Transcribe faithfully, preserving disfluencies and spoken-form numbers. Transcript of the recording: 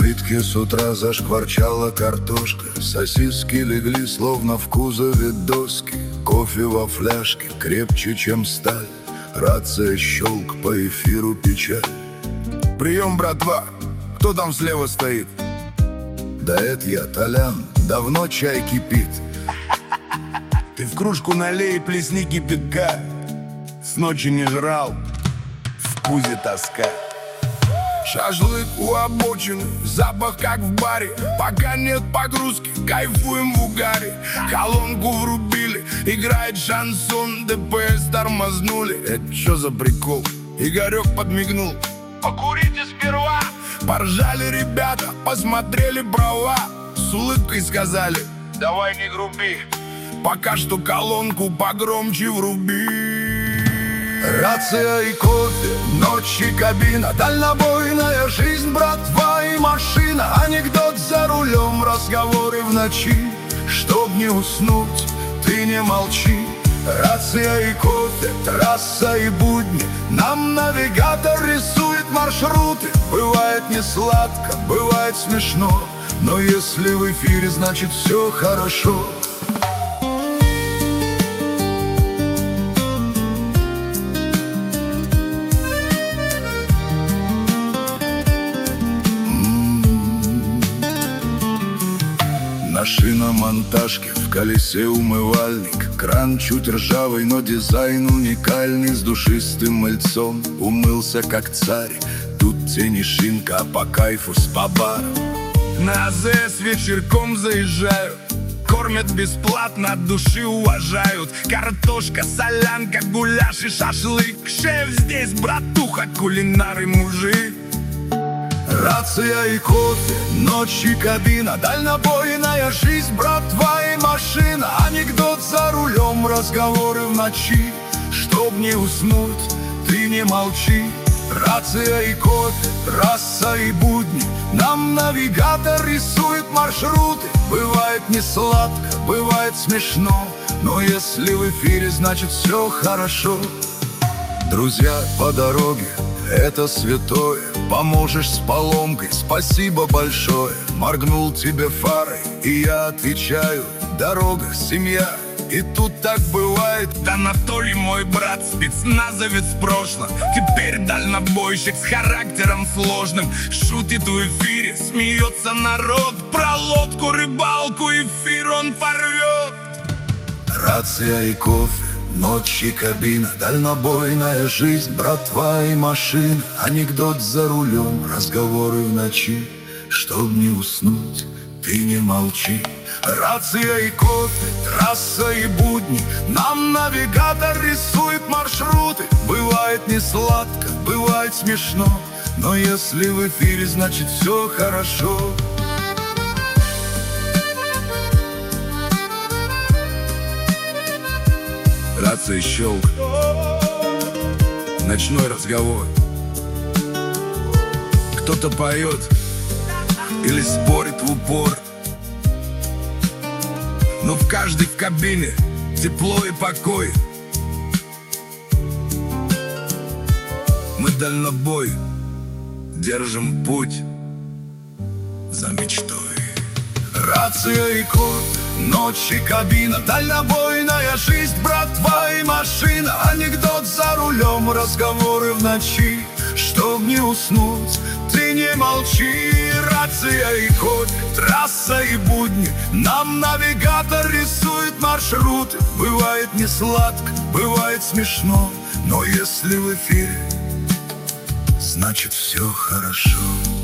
плитке с утра зашкварчала картошка, сосиски легли словно в кузове доски, кофе во фляжке крепче, чем сталь, рация щелк, по эфиру печаль. Прием, братва, кто там слева стоит? Да это я, Толян, давно чай кипит. Ты в кружку налей и плесни кипятка. С ночи не жрал, в пузе тоска. Шашлык у обочины, запах как в баре. Пока нет погрузки, кайфуем в угаре. Колонку врубили, играет шансон, ДПС тормознули. Это что за прикол? Игорек подмигнул. Покурите сперва. Поржали ребята, посмотрели права. С улыбкой сказали: давай не груби, пока что колонку погромче вруби. Рация и кофе, ночь и кабина, дальнобойная жизнь, братва и машина. Анекдот за рулем, разговоры в ночи. Чтоб не уснуть, ты не молчи. Рация и кофе, трасса и будни. Нам навигатор рисует маршруты. Бывает не сладко, бывает смешно, но если в эфире, значит все хорошо. На шиномонтажке в колесе умывальник, кран чуть ржавый, но дизайн уникальный. С душистым мыльцом умылся как царь. Тут тени шинка, а по кайфу с побаром. На АЗС вечерком заезжаю, кормят бесплатно, от души уважают. Картошка, солянка, гуляш и шашлык. Шеф здесь, братуха, кулинар и мужик. Рация и кофе, ночь и кабина, дальнобойная жизнь, братва и машина. Анекдот за рулем, разговоры в ночи. Чтоб не уснуть, ты не молчи. Рация и кофе, трасса и будни. Нам навигатор рисует маршруты. Бывает не сладко, бывает смешно, но если в эфире, значит все хорошо. Друзья по дороге, это святое. Поможешь с поломкой, спасибо большое. Моргнул тебе фарой, и я отвечаю: дорога, семья. И тут так бывает. Анатолий мой брат, спецназовец в прошлом, теперь дальнобойщик с характером сложным. Шутит в эфире, смеется народ. Про лодку, рыбалку, эфир он порвет. Рация и кофе, ночь и кабина, дальнобойная жизнь, братва и машина. Анекдот за рулем, разговоры в ночи. Чтоб не уснуть, ты не молчи. Рация и кофе, трасса и будни. Нам навигатор рисует маршруты. Бывает не сладко, бывает смешно, но если в эфире, значит все хорошо. Рация щелк, ночной разговор. Кто-то поет или спорит в упор, но в каждой в кабине тепло и покой. Мы дальнобой, держим путь за мечтой. Рация и кофе, ночь и кабина, дальнобойная жизнь, братва и машина. Анекдот за рулем, разговоры в ночи. Чтоб не уснуть, ты не молчи. Рация и кофе, трасса и будни. Нам навигатор рисует маршруты. Бывает не сладко, бывает смешно, но если в эфире, значит все хорошо.